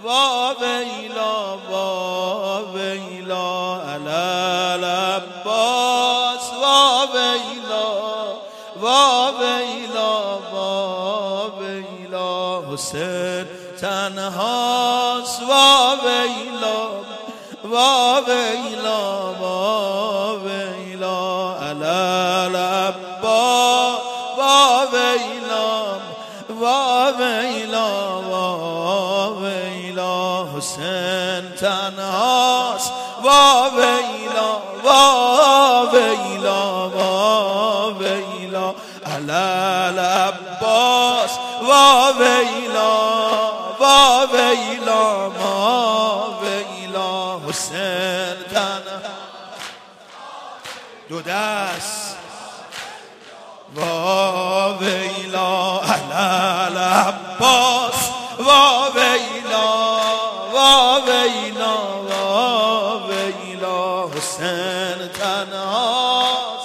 وا ویلا وا ویلا علی العباس وا ویلا وا ویلا وا ویلا حسین تنهاست وا ویلا وا ویلا وا ویلا علی العباس وا ویلا وا ویلا وا ویلا حسین تنهاست وا ویلا وا ویلا وا ویلا علی العباس وا ویلا وا ویلا وا ویلا حسین تنهاست دو دست وا ویلا علی العباس وا ویلا وا ویلا وا ویلا حسین تنهاست.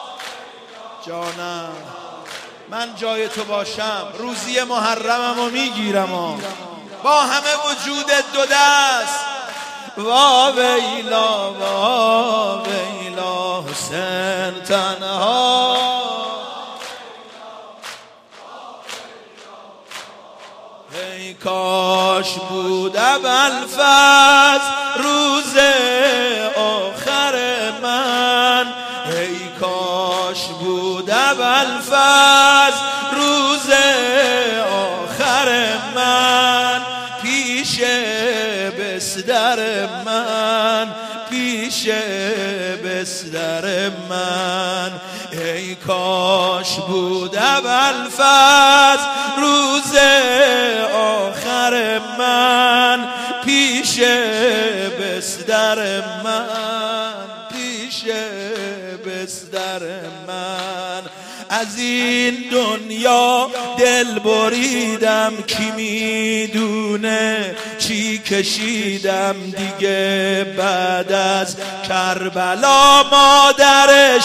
جانم من جای تو باشم روزی محرممو میگیرم با همه وجود دو دست وا ویلا وا ویلا حسین تنهاست. ای کاش بود ابوالفضل روز آخر من، ای کاش بود ابوالفضل روز آخر من، پیش بستر من پیش بستر من. ای کاش بود ابوالفضل روز آخر من، پیش بستر من پیش بستر من. از این دنیا دل بریدم کی میدونه چی کشیدم دیگه بعد از کربلا مادر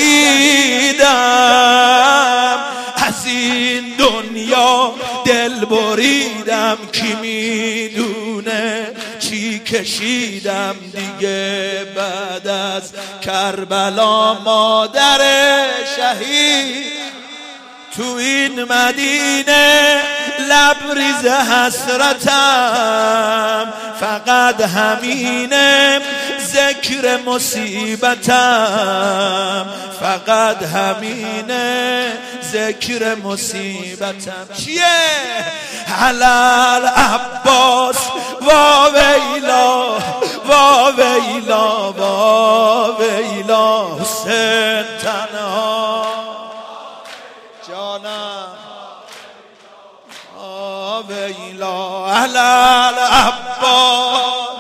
شهیدم. از این دنیا دل بریدم کی میدونه چی کشیدم دیگه بعد از کربلا مادر شهید. تو این مدینه لبریز حسرتم، فقط همینه ذکر مصیبتم، فقط همینه ذکر مصیبتم. چیه؟ علی العباس وا ویلا وا ویلا وا ویلا حسین تنها جانم وا ویلا علی العباس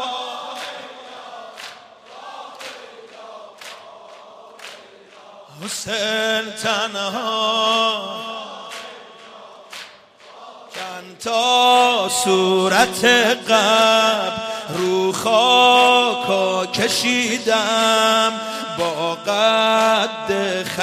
حسین تنها. چند تا صورت قبر رو خاکا کشیدم، با قد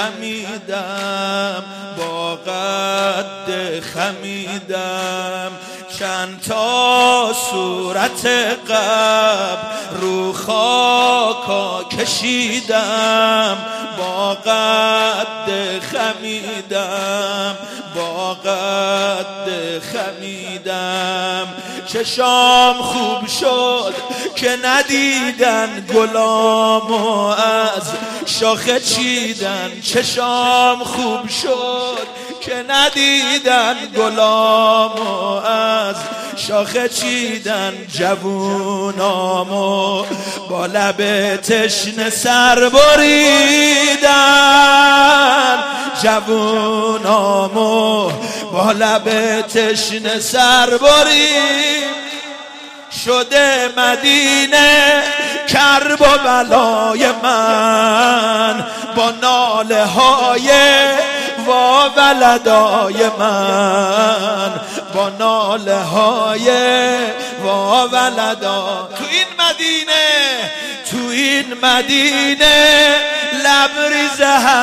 خمیدم با قد خمیدم. چند تا صورت قبر رو خاکا کشیدم، با قد خمیدم با قد خمیدم. چشام خوب شد که ندیدن گلامو از شاخه چیدن، چشام خوب شد که ندیدن گلامو از شاخه چیدن. جوونامو با لب تشنه سر بریدن، جوونامو با لب تشنه سر برید. شده مدینه کرب و بلای من، با ناله های وا ولدای من، با ناله های وا ولدا. تو این مدینه تو این مدینه لبریز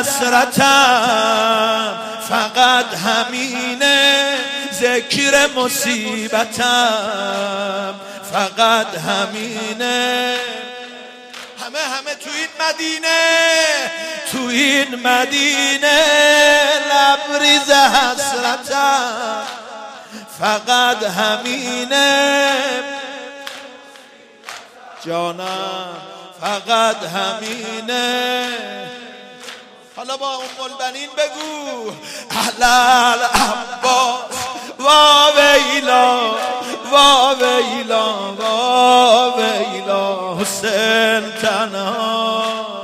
حسرتم، فقط همینه ذکر مصیبتم، فقط همینه. همه تو این مدینه، تو این مدینه لبریز حسرتم، فقط همینه جانم، فقط همینه. حالا با ام البنین بگو اهل عباس وا ویلا وا ویلا وا ویلا حسین تنها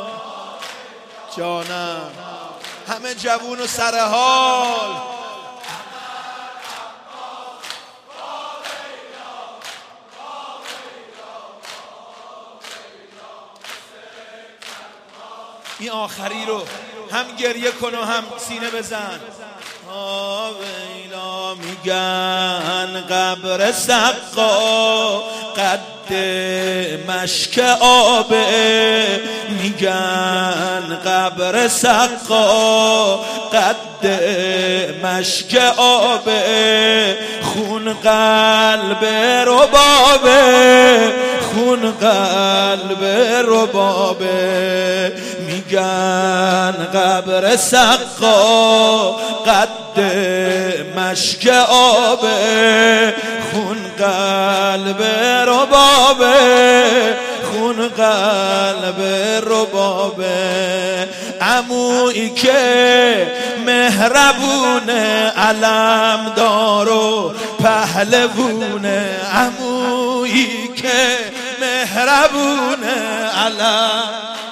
جانم. همه جوون و سر حال این آخری رو هم گریه کن و هم سینه بزن. ویلا میگن قبر سقا قد مشک آبه، میگن قبر سقا قد مشک آبه، خون قلب ربابه، خون قلب ربابه. میگن قبر سقا قد مشک آبه، خون قلب ربابه، خون قلب ربابه. عمویی که مهربونه علمدار و پهلوونه، عمویی که مهربونه علم.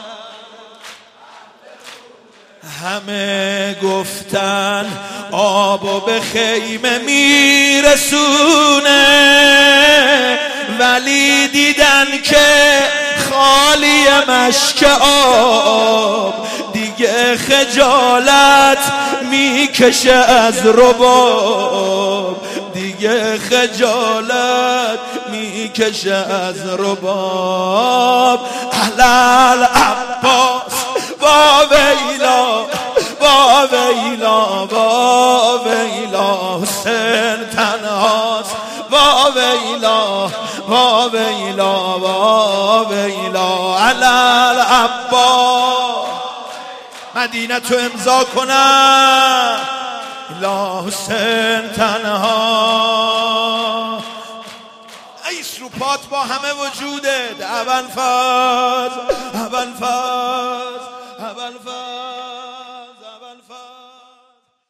همه گفتن آبو به خیمه میرسونه، ولی دیدن که خالی مشک آب، دیگه خجالت میکشه از رباب، دیگه خجالت میکشه از رباب. اهل عباس وا ویلا وا ویلا وا ویلا حسین تنهاست، وا ویلا وا ویلا وا ویلا. علل عباس مدینه تو امضا کنم لا حسین تنها. ایس رو پات با همه وجودت ابوالفضل ابوالفضل ابوالفضل.